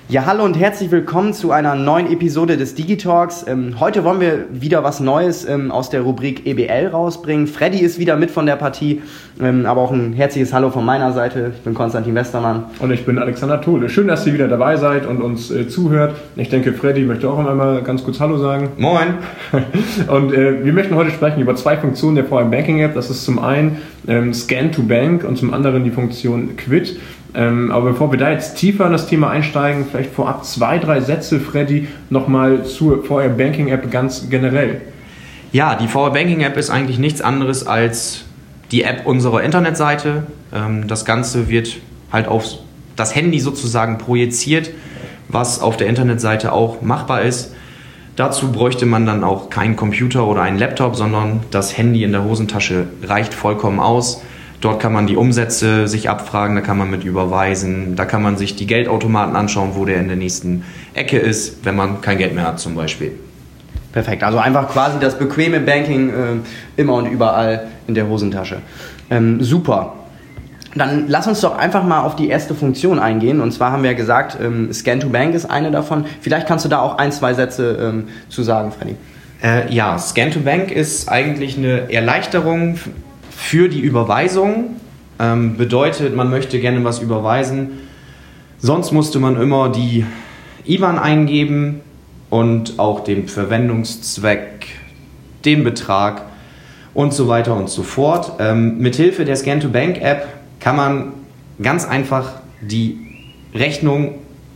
Ja, hallo und herzlich willkommen zu einer neuen Episode des Digitalks. Heute wollen wir wieder was Neues aus der Rubrik EBL rausbringen. Freddy ist wieder mit von der Partie, aber auch ein herzliches Hallo von meiner Seite. Ich bin Konstantin Westermann. Und ich bin Alexander Tole. Schön, dass ihr wieder dabei seid und uns zuhört. Ich denke, Freddy möchte auch einmal ganz kurz Hallo sagen. Moin! Und wir möchten heute sprechen über zwei Funktionen der VM Banking App. Das ist zum einen Scan to Bank und zum anderen die Funktion Quid. Aber bevor wir da jetzt tiefer in das Thema einsteigen, vielleicht vorab 2-3 Sätze, Freddy, nochmal zur VR Banking App ganz generell. Ja, die VR Banking App ist eigentlich nichts anderes als die App unserer Internetseite. Das Ganze wird halt auf das Handy sozusagen projiziert, was auf der Internetseite auch machbar ist. Dazu bräuchte man dann auch keinen Computer oder einen Laptop, sondern das Handy in der Hosentasche reicht vollkommen aus. Dort kann man die Umsätze sich abfragen, da kann man mit überweisen, da kann man sich die Geldautomaten anschauen, wo der in der nächsten Ecke ist, wenn man kein Geld mehr hat zum Beispiel. Perfekt, also einfach quasi das bequeme Banking immer und überall in der Hosentasche. Super. Dann lass uns doch einfach mal auf die erste Funktion eingehen. Und zwar haben wir ja gesagt, Scan to Bank ist eine davon. Vielleicht kannst du da auch 1-2 Sätze zu sagen, Freddy. Ja, Scan to Bank ist eigentlich eine Erleichterung für die Überweisung. Bedeutet, man möchte gerne was überweisen. Sonst musste man immer die IBAN eingeben und auch den Verwendungszweck, den Betrag und so weiter und so fort. Mithilfe der Scan to Bank App kann man ganz einfach die Rechnung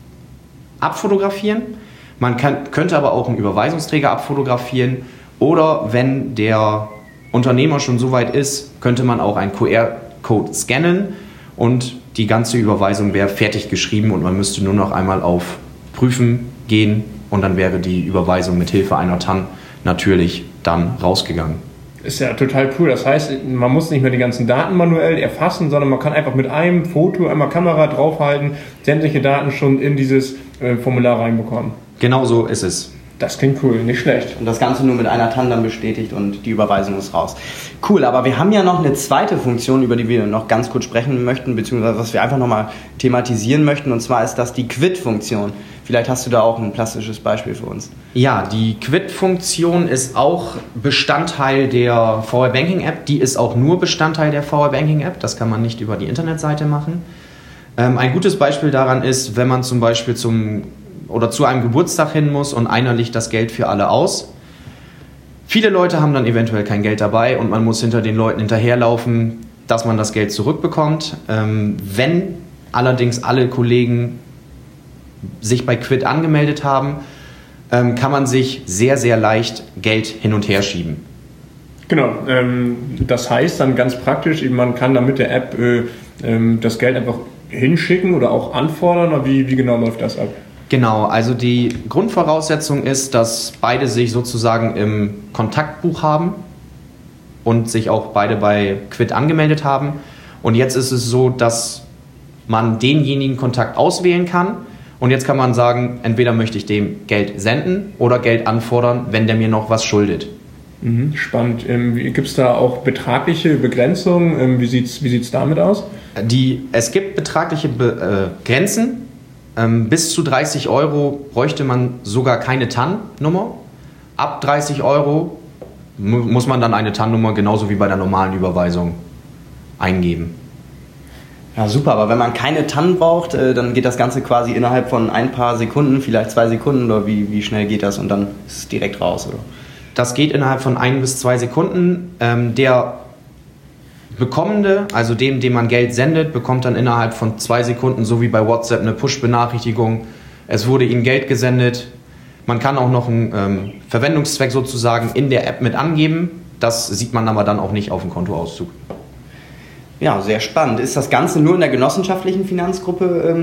abfotografieren. Man könnte aber auch einen Überweisungsträger abfotografieren oder wenn der Unternehmer schon so weit ist, könnte man auch einen QR-Code scannen und die ganze Überweisung wäre fertig geschrieben und man müsste nur noch einmal auf Prüfen gehen und dann wäre die Überweisung mit Hilfe einer TAN natürlich dann rausgegangen. Ist ja total cool. Das heißt, man muss nicht mehr die ganzen Daten manuell erfassen, sondern man kann einfach mit einem Foto, einmal Kamera draufhalten, sämtliche Daten schon in dieses Formular reinbekommen. Genau so ist es. Das klingt cool, nicht schlecht. Und das Ganze nur mit einer TAN dann bestätigt und die Überweisung ist raus. Cool, aber wir haben ja noch eine zweite Funktion, über die wir noch ganz kurz sprechen möchten, beziehungsweise was wir einfach nochmal thematisieren möchten, und zwar ist das die Quid-Funktion. Vielleicht hast du da auch ein plastisches Beispiel für uns. Ja, die Quid-Funktion ist auch Bestandteil der VR Banking App. Die ist auch nur Bestandteil der VR Banking App. Das kann man nicht über die Internetseite machen. Ein gutes Beispiel daran ist, wenn man zum Beispiel zu einem Geburtstag hin muss und einer legt das Geld für alle aus. Viele Leute haben dann eventuell kein Geld dabei und man muss hinter den Leuten hinterherlaufen, dass man das Geld zurückbekommt. Wenn allerdings alle Kollegen sich bei Quid angemeldet haben, kann man sich sehr, sehr leicht Geld hin und her schieben. Genau, das heißt dann ganz praktisch, man kann dann mit der App das Geld einfach hinschicken oder auch anfordern, oder wie genau läuft das ab? Genau, also die Grundvoraussetzung ist, dass beide sich sozusagen im Kontaktbuch haben und sich auch beide bei Quid angemeldet haben. Und jetzt ist es so, dass man denjenigen Kontakt auswählen kann. Und jetzt kann man sagen, entweder möchte ich dem Geld senden oder Geld anfordern, wenn der mir noch was schuldet. Spannend. Gibt es da auch betragliche Begrenzungen? Wie sieht's damit aus? Es gibt betragliche Grenzen. Bis zu 30 Euro bräuchte man sogar keine TAN-Nummer. Ab 30 Euro muss man dann eine TAN-Nummer genauso wie bei der normalen Überweisung eingeben. Ja, super, aber wenn man keine TAN braucht, dann geht das Ganze quasi innerhalb von ein paar Sekunden, vielleicht 2 Sekunden, oder wie schnell geht das und dann ist es direkt raus, oder? Das geht innerhalb von 1 bis 2 Sekunden. Der Bekommende, also dem man Geld sendet, bekommt dann innerhalb von 2 Sekunden, so wie bei WhatsApp, eine Push-Benachrichtigung. Es wurde ihm Geld gesendet. Man kann auch noch einen Verwendungszweck sozusagen in der App mit angeben. Das sieht man aber dann auch nicht auf dem Kontoauszug. Ja, sehr spannend. Ist das Ganze nur in der genossenschaftlichen Finanzgruppe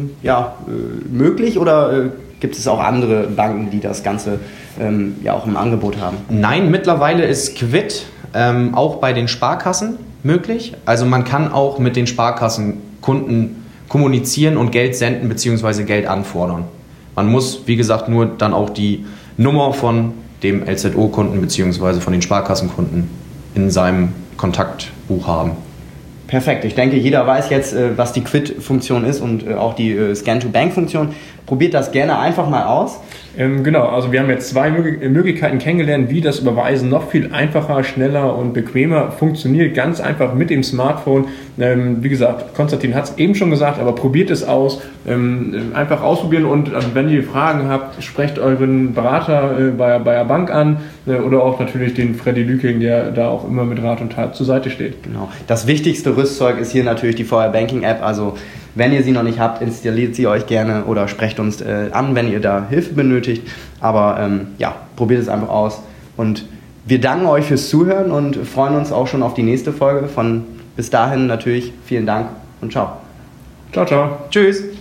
möglich oder gibt es auch andere Banken, die das Ganze auch im Angebot haben? Nein, mittlerweile ist Quid auch bei den Sparkassen möglich. Also man kann auch mit den Sparkassenkunden kommunizieren und Geld senden bzw. Geld anfordern. Man muss, wie gesagt, nur dann auch die Nummer von dem LZO-Kunden bzw. von den Sparkassenkunden in seinem Kontaktbuch haben. Perfekt. Ich denke, jeder weiß jetzt, was die Quit-Funktion ist und auch die Scan-to-Bank-Funktion. Probiert das gerne einfach mal aus. Genau, also wir haben jetzt zwei Möglichkeiten kennengelernt, wie das Überweisen noch viel einfacher, schneller und bequemer funktioniert. Ganz einfach mit dem Smartphone. Wie gesagt, Konstantin hat es eben schon gesagt, aber probiert es aus. Einfach ausprobieren und wenn ihr Fragen habt, sprecht euren Berater bei der Bank an oder auch natürlich den Freddy Lüking, der da auch immer mit Rat und Tat zur Seite steht. Genau. Das wichtigste Rüstzeug ist hier natürlich die VR Banking App. Also wenn ihr sie noch nicht habt, installiert sie euch gerne oder sprecht uns an, wenn ihr da Hilfe benötigt. Aber probiert es einfach aus. Und wir danken euch fürs Zuhören und freuen uns auch schon auf die nächste Folge. Bis dahin natürlich vielen Dank und ciao. Ciao, ciao. Tschüss.